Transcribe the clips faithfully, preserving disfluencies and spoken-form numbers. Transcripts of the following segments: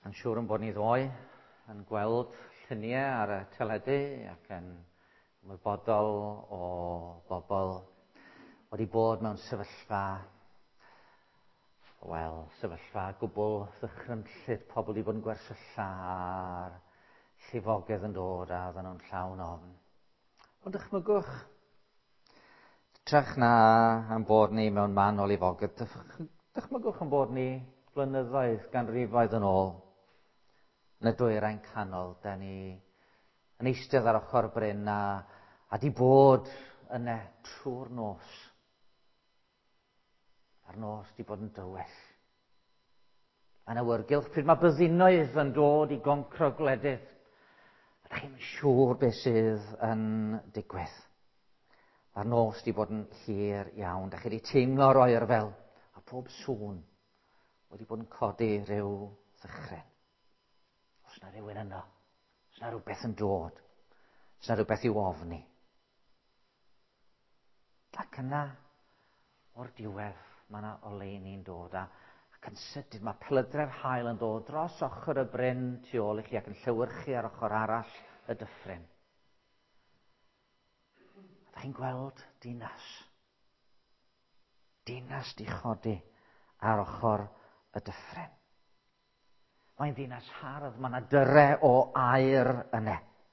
Yn siŵr yn bod ni ddoe yn gweld lluniau ar y teledu ac yn ymwybodol o bobl wedi bod mewn sefyllfa, wel, sefyllfa gwbl ddychrynllyd, pobl wedi bod yn gwersylla a'r llifogydd yn dod a oedden nhw'n llawn ofn. Ond dychmygwch, trach na am bod ni mewn man o lifogydd, dychmygwch yn bod ni blynyddoedd ganrifoedd yn ôl, yn y dwyrain canol, da ni yn eistedd ar ochr bryn a, a di bod yna trwy'r nos. A'r nos di bod yn dywyll. Yn awyrgylch, pryd mae byddinoedd yn dod i goncro gwledydd, ydych chi'n siŵr beth sydd yn digwydd. Mae'r nos di bod yn hir iawn, da chi wedi teimlo'r oerfel, a pob sŵn wedi bod yn codi rhyw ddychryn. Os yna rhywun yno, os yna rhywbeth yn dod, os yna rhywbeth i'w ofni. Ac yna, o'r diwedd, mae yna oleuni'n dod, a, ac yn sydyn, mae pylydref haul yn dod dros ochr y bryn tu ôl i chi ac yn llewyrchu ar ochr arall y dyffryn. A da chi'n gweld dinas. Dinas di chodi ar ochr y dyffryn. Mae'n ddinas hardd, mae yna dyre o aer yna.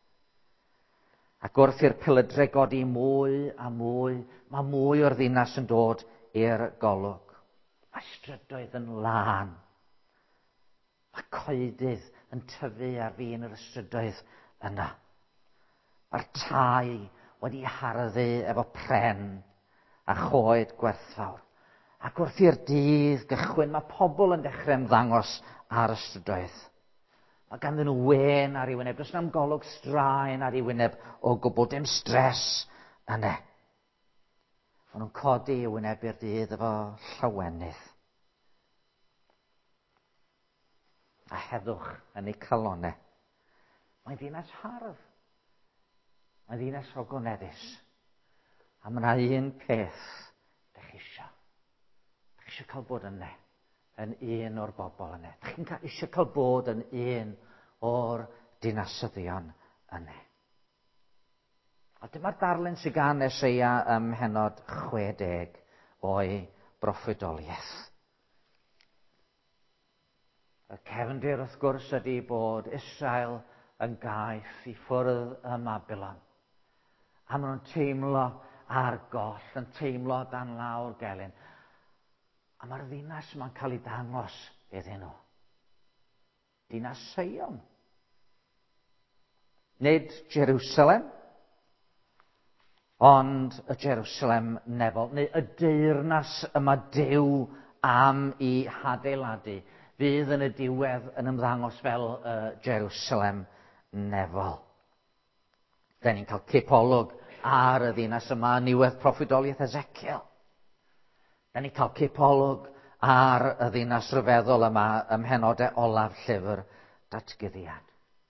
Ac wrth i'r pylydre godi mwy a mwy, mae mwy o'r ddinas yn dod i'r golwg. Mae strydoedd yn lân. Mae coedydd yn tyfu ar fin yr strydoedd yna. Mae'r tai wedi harddu efo pren a choed gwerthfawr. Ac wrth i'r dydd gychwyn, mae pobl yn dechrau ymddangos ar y strydoedd. Mae ganddyn nhw wen ar ei wyneb, does na'm golwg straen ar ei wyneb o gwbl, dim stres yna. Maen nhw'n codi ei wyneb i'r dydd efo llawenydd. A heddwch yn eu calonnau. Mae'n ddinas hardd. Mae'n ddinas ogoneddus. A mae yna un peth ydych chi isio. Ydych chi isio cael bod yna, yn un o'r bobl yna. Ydych chi'n eisiau cael bod yn un o'r dinasyddion yna. A dyma'r darlun sydd gan Eseia ym mhenod chwedeg o'i broffwydoliaeth. Y cefndir wrth gwrs ydy bod Israel yn gaeth i ffwrdd y Babylon. A maen nhw'n teimlo ar goll, yn teimlo dan lawr gelyn. A mae'r ddinas yma'n cael ei dangos iddyn nhw. Dinas Sion. Nid Jerusalem, ond y Jerusalem nefol, neu y deyrnas yma Duw am i hadeiladu, fydd yn y diwedd yn ymddangos fel y Jerusalem nefol. Da ni'n cael cipolwg ar y ddinas yma yn niwedd proffwydoliaeth Ezekiel. Da ni'n cael cipolwg ar y ddinas rhyfeddol yma ym mhenodau olaf llyfr Datguddiad.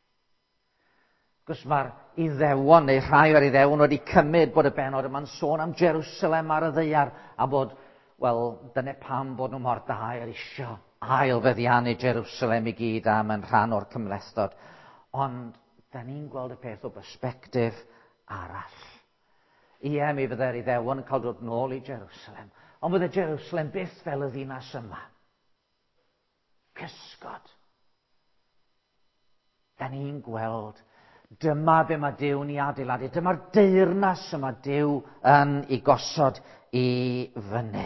Cos mae'r Iddewon, neu rhai o'r Iddewon wedi cymryd bod y benod yma'n sôn am Jerusalem ar y ddaear, a bod, wel, dyna pam bod nhw mor dair isio ailfeddiannu Jerusalem i gyd am yn rhan o'r cymlethdod. Ond da ni'n gweld y peth o bersbectif arall. Ie, mi fydde'r Iddewon yn cael dod nôl i Jerusalem, ond bydde Jerusalem byth fel y ddinas yma. Cysgod. Da ni'n gweld, dyma be mae Duw'n i adeiladu, dyma'r deyrnas yma Duw yn ei gosod i fyny.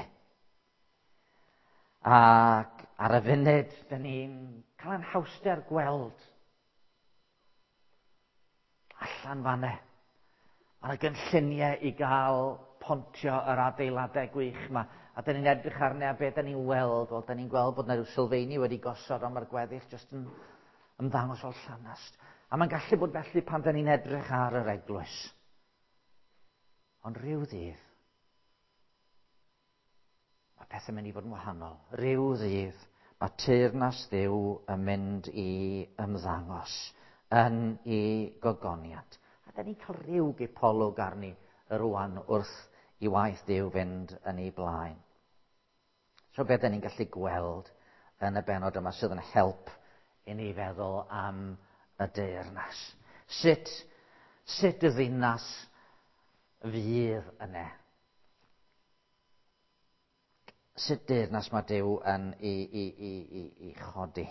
Ac ar y funud, da ni'n cael ein hawster gweld allan fanne. Mae yna gynlluniau i gael pontio yr adeiladau gwych yma. A da ni'n edrych arni a beth da ni'n weld. Wel, da ni'n gweld bod yna rhyw sylfeini wedi gosod, ond mae'r gweddill jyst yn ymddangos o'r llanast. A mae'n gallu bod felly pan da ni'n edrych ar yr eglwys. Ond rhyw ddydd, mae pethau'n mynd i fod yn wahanol. Rhyw ddydd, mae teyrnas Dduw yn mynd i ymddangos yn ei gogoniant. A da ni'n cael rhyw gipolwg arni rwan wrth i waith Dduw fynd yn ei blaen. So beth da ni'n gallu gweld yn y benod yma sydd yn help i ni feddwl am y deyrnas. Sut, sut y ddinas fydd yna? Sut deyrnas mae Duw yn i, i, i, i, i chodi?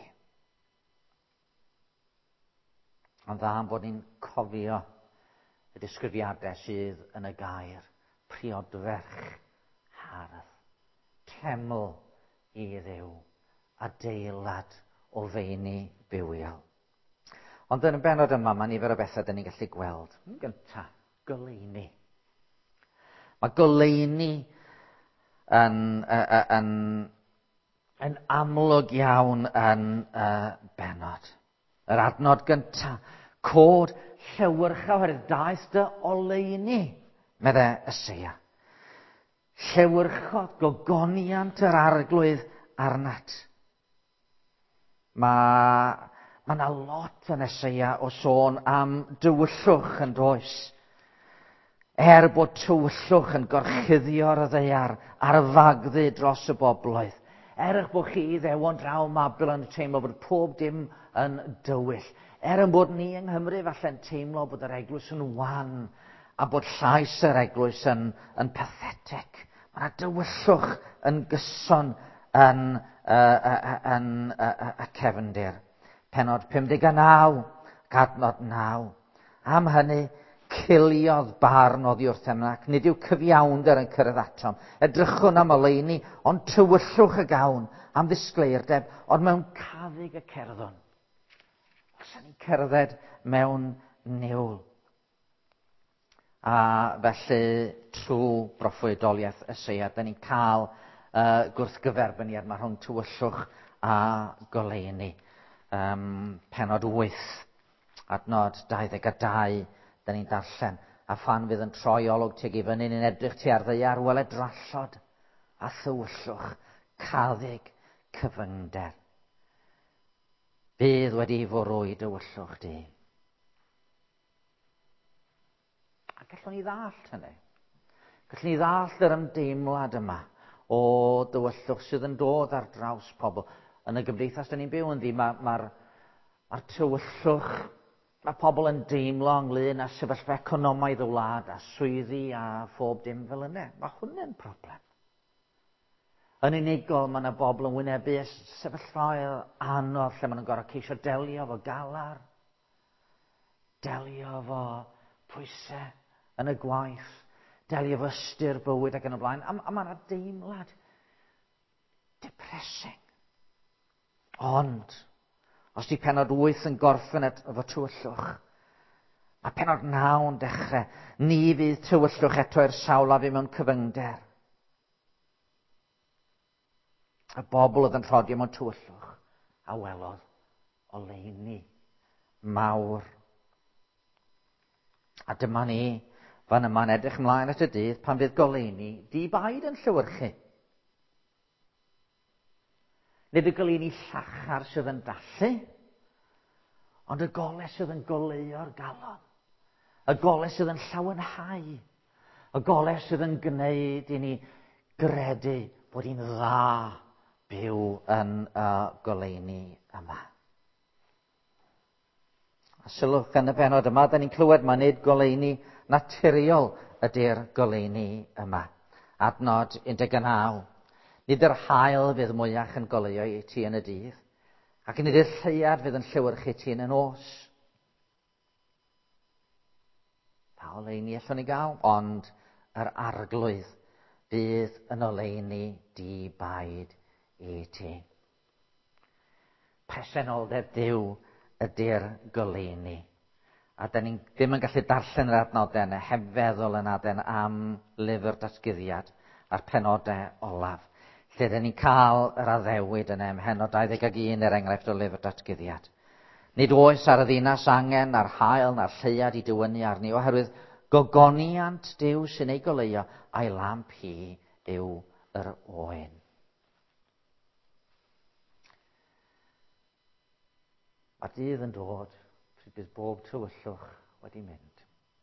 Ond dda bod ni'n cofio y disgrifiadau sydd yn y gair. Priodferch hardd, teml i Dduw, adeilad o feini bywiol. Ond yn y benod yma, mae nifer o bethau dyn ni'n gallu gweld. Yn gyntaf, goleuni. Mae goleuni yn, yn, yn, yn amlwg iawn yn uh, benod. Yr adnod gyntaf, cod llewyrcha oherwydd daeth dy oleuni, medde Eseia. Llewyrchod gogoniant yr arglwydd arnat. Mae ma 'na lot yn Eseia o sôn am dywyllwch yn does. Er bod tywyllwch yn gorchuddio'r ddaear ar y fagddu dros y bobloedd. Er eich bod chi ddewon draw Mabel yn teimlo bod pob dim yn dywyll. Er yn bod ni yng Nghymru falle'n teimlo bod yr eglwys yn wan a bod llais yr eglwys yn, yn pathetic. Mae yna dywyllwch yn gyson yn, uh, uh, yn uh, uh, y cefndir. Pennod pum deg naw, adnod naw. Am hynny, ciliodd barn oddi wrth emnac. Nid yw cyfiawnder yn cyrraedd atom. Edrychwn am oleuni, ond tywyllwch y gawn am ddisgleirdeb, ond mewn caddug y cerddon. Os ni'n cerdded mewn niwl. A felly, trwy broffwydoliaeth Eseia, da ni'n cael uh, gwrthgyferbyniad mae rhwng tywyllwch a goleuni. Um, penod wyth, adnod dau ddeg dau, da ni'n darllen, a phan fydd yn troi olwg tuag i fyny, ni'n edrych tu ar ddaear, weled drallod a thywyllwch, caddug, cyfyngder. Bydd wedi fwrwy dywyllwch di. A gallwn ni ddall hynny. Gallwn ni ddall yr ymdeimlad yma o dywyllwch sydd yn dod ar draws pobl. Yn y gymdeithas dyn ni'n byw ynddi, mae'r ma, ma tywyllwch, mae pobl yn deimlo ynglyn â sefyllfa economaidd y wlad a swyddi a phob dim fel yna. Mae hwnna'n broblem. Yn unigol, mae yna bobl yn wynebu sefyllfaoedd anodd lle maen nhw'n gorfod ceisio delio efo galar, delio efo pwysau yn y gwaith, delio efo ystyr bywyd ac yn y blaen. A, a mae yna deimlad depressing. Ond, os di penod wyth yn gorffen efo tywyllwch, mae penod naw yn dechrau. Ni fydd tywyllwch eto i'r sawl a fi mewn cyfyngder. Y bobl oedd yn rhodio mewn tywyllwch a welodd oleuni mawr. A dyma ni fan yma'n edrych ymlaen at y dydd pan fydd goleuni di-baid yn llewyrchu. Nid y goleuni llachar sydd yn dallu, ond y golau sydd yn goleo'r galon. Y golau sydd yn llawenhau. Y golau sydd yn gwneud i ni gredu bod hi'n dda byw yn y goleuni yma. A sylwch yn y benod yma, da ni'n clywed mae nid goleuni naturiol ydy'r goleuni yma. Adnod un deg naw. Nid yr haul fydd mwyach yn goleuo i ti yn y dydd, ac nid yr lleiad fydd yn llewyrchu ti yn y nos. Pa oleuni allwn ni gael? Ond yr arglwydd bydd yn oleuni di-baid i ti. Presenoldeb Duw ydy'r goleuni. A da ni ddim yn gallu darllen yr adnodau yna heb feddwl yn aden am lyfr datguddiad a'r penodau olaf, lle da ni'n cael yr addewid yna ym Mhenod dau ddeg un er enghraifft o lyfr datguddiad. Nid oes ar y ddinas angen na'r haul na'r lleiad i diwynu arni, oherwydd gogoniant Duw sy'n ei goleio a'i lamp hi yw yr oen. Mae'r dydd yn dod pryd bydd bob tywyllwch wedi mynd.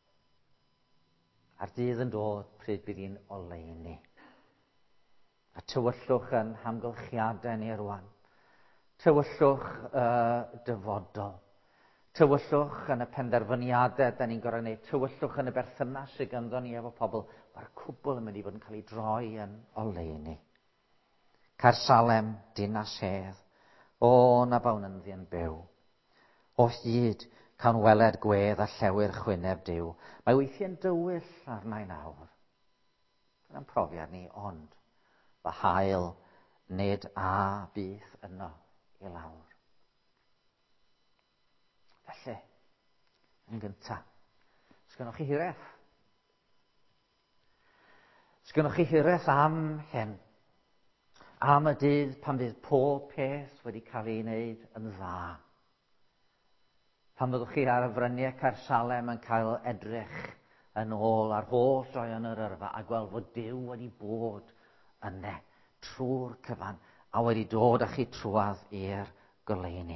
A'r dydd yn dod pryd bydd hi'n oleuni. A tywyllwch yn hamgylchiadau ni rwan. Tywyllwch y dyfodol. Tywyllwch yn y penderfyniadau da ni'n gorau gwneud. Tywyllwch yn y berthynas sydd ganddo ni efo pobl. Mae'r cwbl yn mynd i fod yn cael ei droi yn oleuni. Caersalem, dinas hedd. O, na bawn yn ddi'n byw. O hyd, cawn weled gwedd a llewyr chwyneb Duw. Mae weithiau'n dywyll arna i nawr. Dyna'n profiad ni, ond fy hael nid a byth yno i lawr. Felly, yn gyntaf, sgynnoch chi hireth? Sgynnoch chi hireth am hyn? Am y dydd pan fydd pob peth wedi cael ei wneud yn dda? Pan fyddwch chi ar y fryniau Caersalem yn cael edrych yn ôl ar holl droi yn yr yrfa a gweld fod Duw wedi bod yna trwy'r cyfan a wedi dod â chi trwadd i'r goleuni.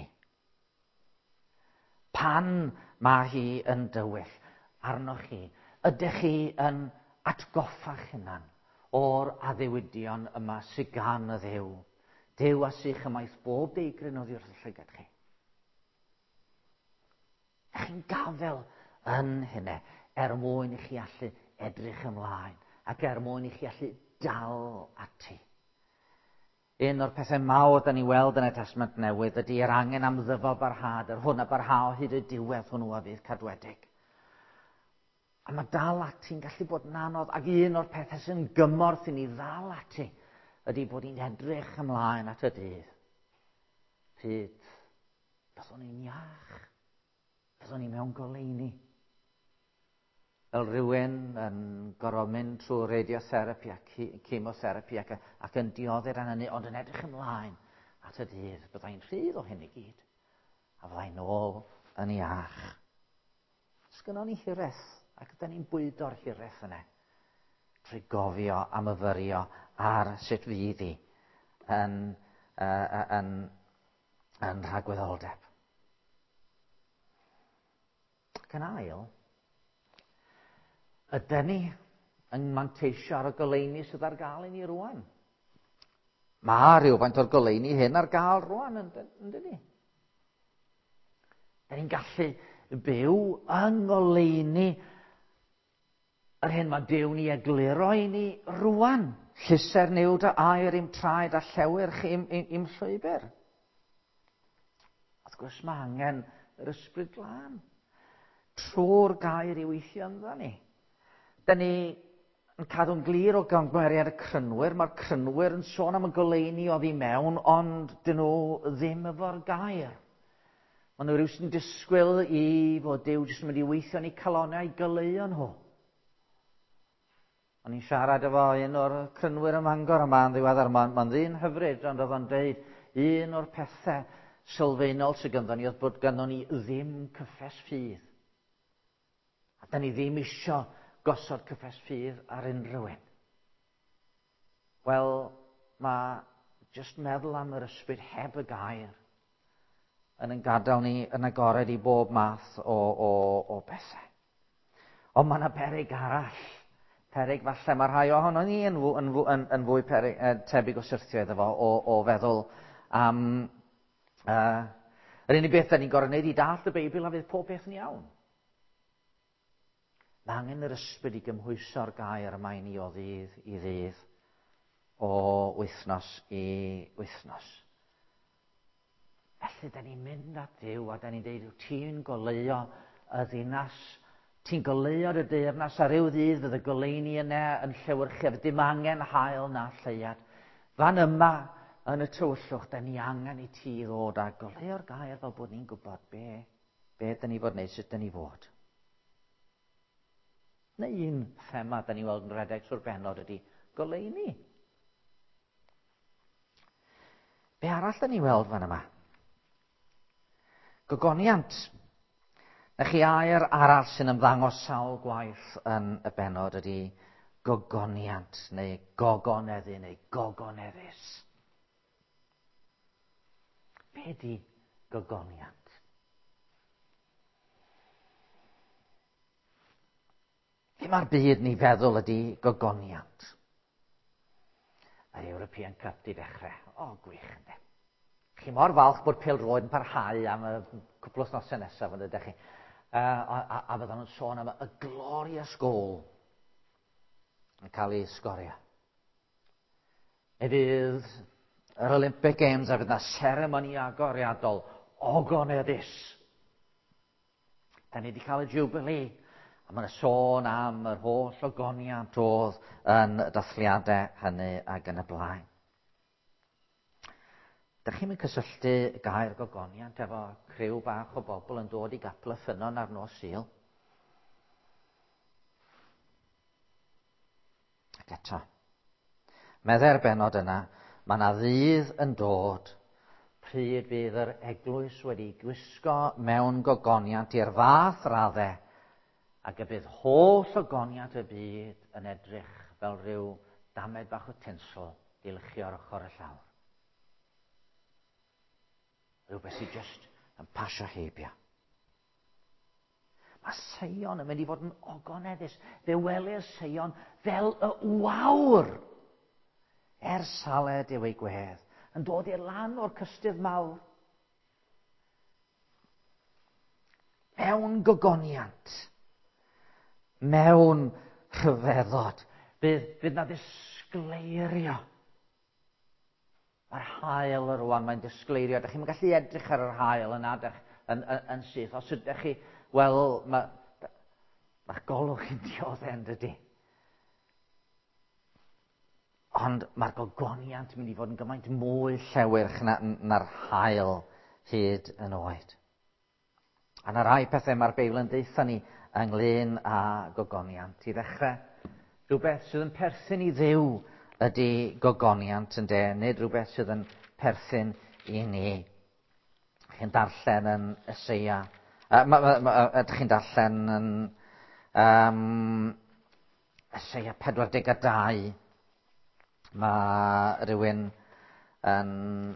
Pan mae hi yn dywyll arnoch chi, ydych chi yn atgoffa'ch hunan o'r addewidion yma sydd gan y Dduw. Duw a sych ymaith bob deigryn oddi wrth y llygad chi. Ydych chi'n gafel yn hynny er mwyn i chi allu edrych ymlaen ac er mwyn i chi allu dal ati. Un o'r pethau mawr da ni weld yn y Testament Newydd ydy yr angen am ddyfo barhad, yr hwn a barhao hyd y diwedd hwnnw a fydd cadwedig. A mae dal ati'n gallu bod yn anodd, ac un o'r pethau sy'n gymorth i ni ddal ati ydy bod ni'n edrych ymlaen at y dydd. Pryd byddwn ni'n iach, byddwn ni mewn goleuni. Fel rhywun yn gorfod mynd trwy radiotherapi a chemotherapi ac, ac yn dioddef yn hynny, ond yn edrych ymlaen at y dydd. Byddai'n rhydd o hyn i gyd, a fyddai'n ôl yn iach. Sgynnon ni hireth, ac ydyn ni'n bwydo'r hireth yna, trwy gofio a myfyrio ar sut fydd hi yn, uh, yn, yn rhagwyddoldeb. Ac yn ail, ydyn ni yn manteisio ar y goleuni sydd ar gael i ni rwan. Mae rhywfaint o'r goleuni hyn ar gael rwan, yndyn ni? Ydyn ni'n gallu byw yng ngoleuni yr hyn mae Duw ni egluro i ni rwan. Llyser niwd a air i'm traed a llewyrch i'm, im, im llwybr. Wrth gwrs mae angen yr ysbryd glân trwy'r gair i weithio ynddo ni. Dyn ni yn cadw'n glir o gymeriad y crynwyr. Mae'r crynwyr yn sôn am y goleuni oddi mewn, ond dyn nhw ddim efo'r gair. Mae nhw rhyw sy'n disgwyl i fod Duw jyst yn mynd i weithio yn eu calonnau i goleuo nhw. O'n i'n siarad efo un o'r crynwyr ym Mangor yma yn ddiweddar. Mae'n ma ddyn hyfryd, ond oedd o'n dweud un o'r pethau sylfaenol sydd ganddo ni oedd bod ganddo ni ddim cyffes ffydd. A da ni ddim isio gosod cyffes ffydd ar unrhyw un. Wel, mae jyst meddwl am yr ysbryd heb y gair yn yn gadael ni yn agored i bob math o, o, o bethau. Ond mae yna beryg arall. Peryg falle mae rhai ohono ni yn, yn, yn, yn fwy peryg, uh, tebyg o syrthio iddo fo o, o feddwl am uh, yr unig beth da ni'n gorau wneud i dallt y Beibl a fydd pob beth yn iawn. Mae angen yr ysbryd i gymhwyso'r gair yma i ni o ddydd i ddydd, o wythnos i wythnos. Felly da ni'n mynd at Duw a da ni'n dweud, ti'n goleuo y ddinas, ti'n goleuo'r y deyrnas a ryw ddydd fydd y goleuni yna yn llewyrchaf, dim angen hael na lleiad. Fan yma yn y tywyllwch, da ni angen i ti ddod a goleuo'r gair fel bod ni'n gwybod be, be da ni fod wneud, sut da ni fod. Neu un thema da ni weld yn redeg trwy'r bennod ydy goleuni. Be arall da ni weld fan yma? Gogoniant. Na chi air arall sy'n ymddangos sawl gwaith yn y bennod ydy gogoniant neu gogoneddu neu gogoneddus. Be ydy gogoniant? Be mae'r byd ni feddwl ydy gogoniant? Yr European Cup di dechrau. O, gwych ynddo. chi mor falch bod pêl-droed yn parhau am y cwpl o wythnosau nesaf, yn ydych chi. Uh, a, a, a fyddan nhw'n sôn am y glorious goal yn cael ei sgorio. Mi fydd yr Olympic Games a fydd yna seremoni agoriadol ogoneddus. Da ni wedi cael y Jubilee, a mae'n sôn am yr holl ogoniant oedd yn y dathliadau hynny ac yn y blaen. Dych chi'n mynd cysylltu gair gogoniant efo criw bach o bobl yn dod i gapel y ffynon ar nos Sul? Ac eto, medde'r benod yna, mae yna ddydd yn dod pryd fydd yr eglwys wedi gwisgo mewn gogoniant i'r fath raddau ac y bydd holl ogoniant y byd yn edrych fel rhyw damed bach o tinsel i lychu ar ochr y llawr. Rhywbeth sydd jyst yn pasio heibio. Mae Seion yn mynd i fod yn ogoneddus. Fe welir Seion fel y wawr ers saled yw ei gwedd, yn dod i'r lan o'r cystydd mawr. Mewn gogoniant, mewn rhyfeddod, bydd, bydd na ddisgleirio. Mae'r hael yr rwan, mae'n disgleirio. Dych chi'n gallu edrych ar yr hael yna yn, yn, yn, yn syth. Os ydych chi, wel, mae ma golwg yn dioddau yn dydy. Ond mae'r gogoniant yn mynd i fod yn gymaint mwy llewyrch na'r na, hael hyd yn oed. A na rai pethau mae'r Beibl yn deitha ni ynglyn â gogoniant. I ddechrau, rhywbeth sydd yn perthyn i Dduw ydy gogoniant yn de, nid rhywbeth sydd yn perthyn i ni. Chi'n darllen yn Eseia, ydych chi'n darllen yn um, Eseia pedwar deg a dau, mae rhywun yn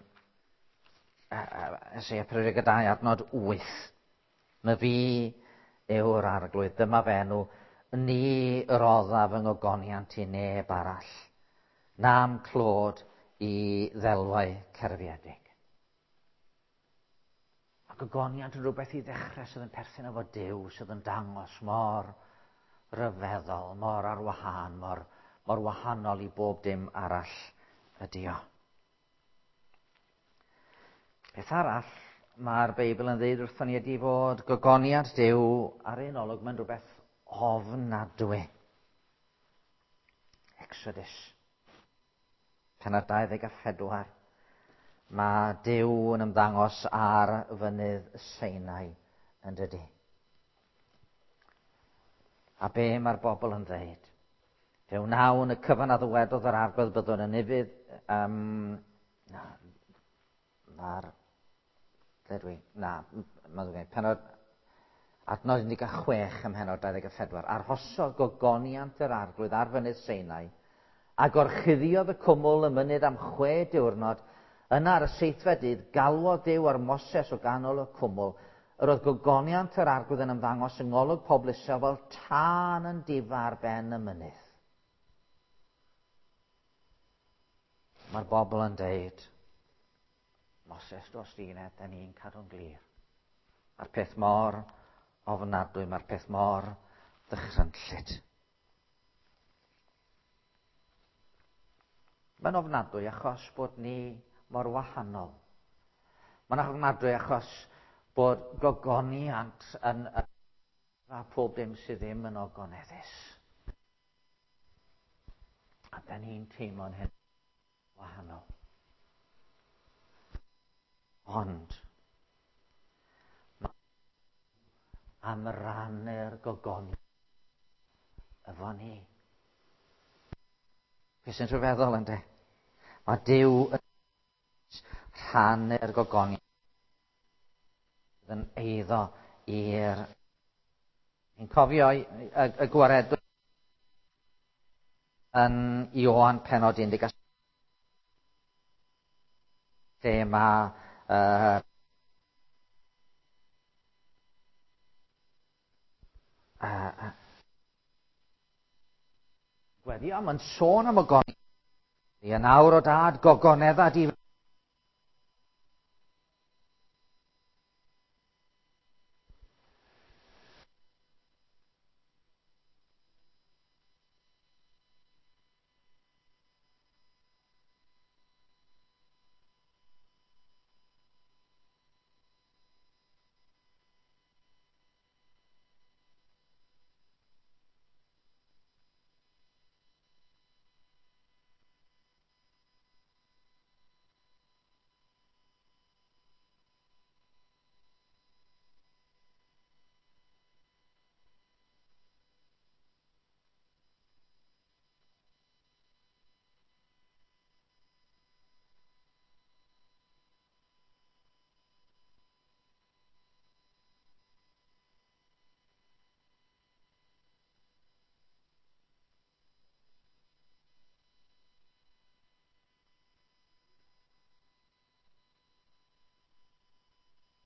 Eseia pedwar deg a dau adnod wyth. Na fi yw'r arglwydd, dyma fenw, ni roddaf yng ngogoniant i neb arall. Nam clod i ddelwau cerfiedig. Mae gogoniant yn rhywbeth i ddechrau sydd yn perthyn efo Duw, sydd yn dangos mor ryfeddol, mor ar wahân, mor, mor wahanol i bob dim arall ydy o. Beth arall mae'r Beibl yn dweud wrthon ni ydy fod gogoniant Duw ar un olwg mae'n rhywbeth ofnadwy. Exodus. Pennod dau ddeg a phedwar, mae Duw yn ymddangos ar fynydd Sinai yn dydy. A be mae'r bobl yn dweud? Fe wnawn y cyfan a ddywedodd yr arglwydd byddwn yn ifydd, um, na, na'r, ddedwi, na, mae'n dweud, pennod, adnod un deg a chwech ym mhennod dau ddeg a phedwar, arhosodd gogoniant yr arglwydd ar fynydd Sinai, a gorchuddiodd y cwmwl y mynydd am chwe diwrnod, yna ar y seithfed dydd galwodd Duw ar Moses o ganol y cwmwl. Yr oedd gogoniant yr arglwydd yn ymddangos yng ngolwg pobl Israel fel tân yn difa ar ben y mynydd. Mae'r bobl yn deud, Moses dros dîned, da ni'n cadw'n glir. Mae'r peth mor ofnadwy, mae'r peth mor ddychrynllyd. Mae'n ofnadwy achos bod ni mor wahanol. Mae'n ofnadwy achos bod gogoniant yn, yn a pob dim sydd ddim yn ogoneddus. A da ni'n teimlo'n hyn wahanol. Ond am rannu'r gogoniant efo ni. Fe sy'n rhyfeddol ynddo? Mae Duw yn rhannu'r gogoniant yn eiddo i'r... Ni'n cofio y, y, y gwaredwr yn Ioan pennod un deg a lle mae uh, uh, Gweddi, ond mae'n sôn am y gogoniant. Yn awr o dad, gogonedda di